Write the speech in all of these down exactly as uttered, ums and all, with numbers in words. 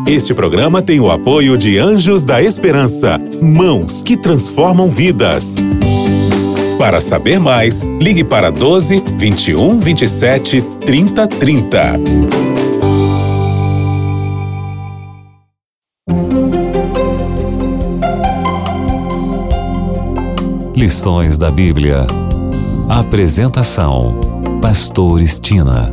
Este programa tem o apoio de Anjos da Esperança, mãos que transformam vidas. Para saber mais, ligue para doze, vinte e um, vinte e sete, trinta, trinta. Lições da Bíblia. Apresentação: Pastor Estina.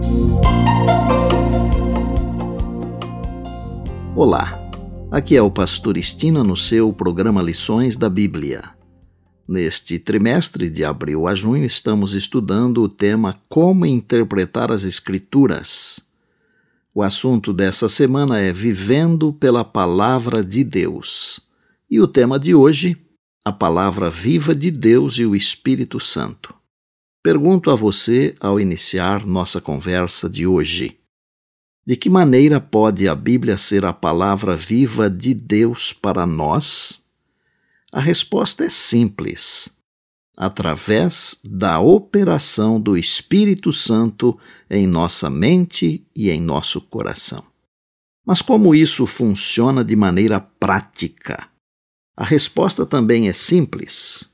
Olá, aqui é o Pastor Estina no seu programa Lições da Bíblia. Neste trimestre, de abril a junho, estamos estudando o tema Como Interpretar as Escrituras. O assunto dessa semana é Vivendo pela Palavra de Deus. E o tema de hoje, a Palavra Viva de Deus e o Espírito Santo. Pergunto a você ao iniciar nossa conversa de hoje: de que maneira pode a Bíblia ser a palavra viva de Deus para nós? A resposta é simples: através da operação do Espírito Santo em nossa mente e em nosso coração. Mas como isso funciona de maneira prática? A resposta também é simples.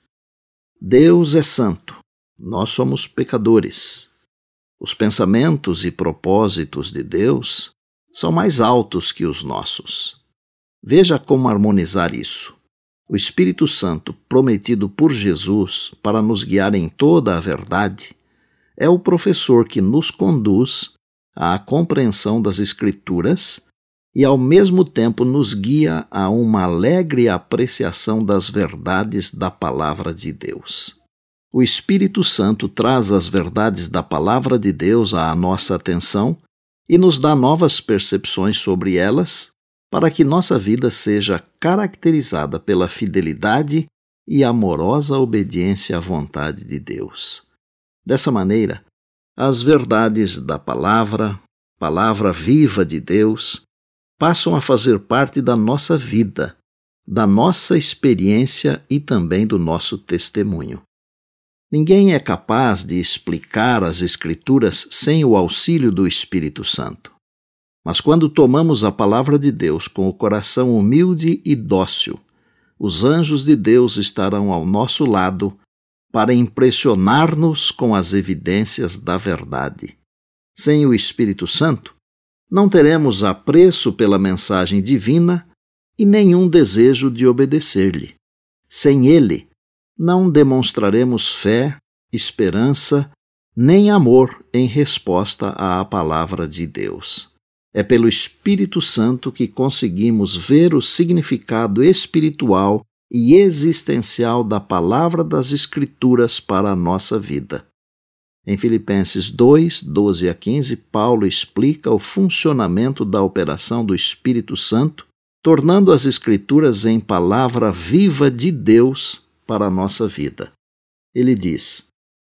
Deus é santo, nós somos pecadores. Os pensamentos e propósitos de Deus são mais altos que os nossos. Veja como harmonizar isso. O Espírito Santo, prometido por Jesus para nos guiar em toda a verdade, é o professor que nos conduz à compreensão das Escrituras e, ao mesmo tempo, nos guia a uma alegre apreciação das verdades da Palavra de Deus. O Espírito Santo traz as verdades da Palavra de Deus à nossa atenção e nos dá novas percepções sobre elas, para que nossa vida seja caracterizada pela fidelidade e amorosa obediência à vontade de Deus. Dessa maneira, as verdades da Palavra, Palavra viva de Deus, passam a fazer parte da nossa vida, da nossa experiência e também do nosso testemunho. Ninguém é capaz de explicar as Escrituras sem o auxílio do Espírito Santo. Mas quando tomamos a Palavra de Deus com o coração humilde e dócil, os anjos de Deus estarão ao nosso lado para impressionar-nos com as evidências da verdade. Sem o Espírito Santo, não teremos apreço pela mensagem divina e nenhum desejo de obedecer-lhe. Sem ele, não demonstraremos fé, esperança, nem amor em resposta à palavra de Deus. É pelo Espírito Santo que conseguimos ver o significado espiritual e existencial da palavra das Escrituras para a nossa vida. Em Filipenses dois, doze a quinze, Paulo explica o funcionamento da operação do Espírito Santo, tornando as Escrituras em palavra viva de Deus para a nossa vida. Ele diz: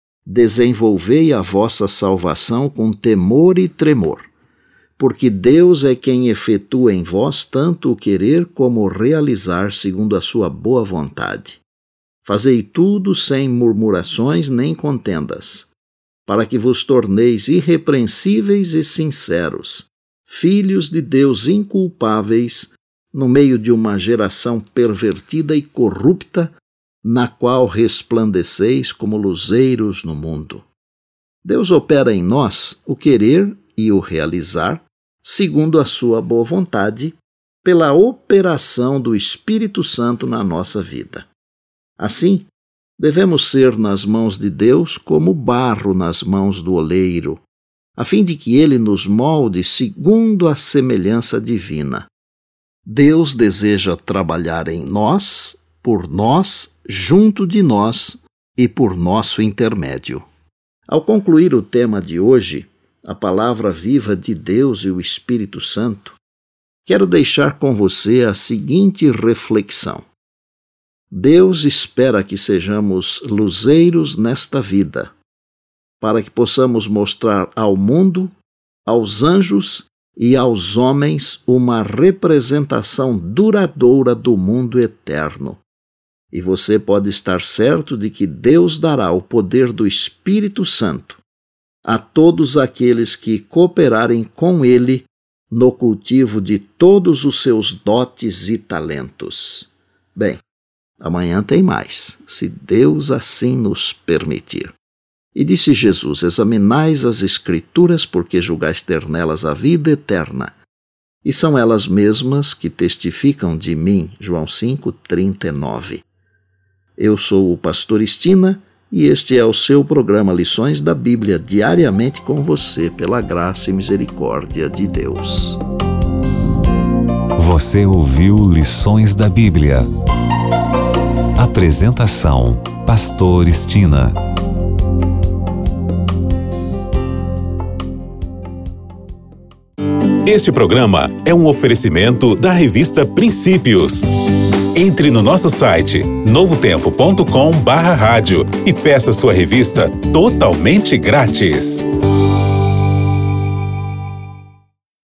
desenvolvei a vossa salvação com temor e tremor, porque Deus é quem efetua em vós tanto o querer como o realizar segundo a sua boa vontade. Fazei tudo sem murmurações nem contendas, para que vos torneis irrepreensíveis e sinceros, filhos de Deus inculpáveis, no meio de uma geração pervertida e corrupta, na qual resplandeceis como luzeiros no mundo. Deus opera em nós o querer e o realizar, segundo a sua boa vontade, pela operação do Espírito Santo na nossa vida. Assim, devemos ser nas mãos de Deus como barro nas mãos do oleiro, a fim de que ele nos molde segundo a semelhança divina. Deus deseja trabalhar em nós, por nós, junto de nós e por nosso intermédio. Ao concluir o tema de hoje, a palavra viva de Deus e o Espírito Santo, quero deixar com você a seguinte reflexão. Deus espera que sejamos luzeiros nesta vida, para que possamos mostrar ao mundo, aos anjos e aos homens uma representação duradoura do mundo eterno. E você pode estar certo de que Deus dará o poder do Espírito Santo a todos aqueles que cooperarem com Ele no cultivo de todos os seus dotes e talentos. Bem, amanhã tem mais, se Deus assim nos permitir. E disse Jesus: examinais as Escrituras, porque julgais ter nelas a vida eterna, e são elas mesmas que testificam de mim. João cinco, trinta e nove. Eu sou o pastor Estina, e este é o seu programa Lições da Bíblia, diariamente com você, pela graça e misericórdia de Deus. Você ouviu Lições da Bíblia. Apresentação: Pastor Estina. Este programa é um oferecimento da revista Princípios. Entre no nosso site novo tempo ponto com barra rádio e peça sua revista totalmente grátis.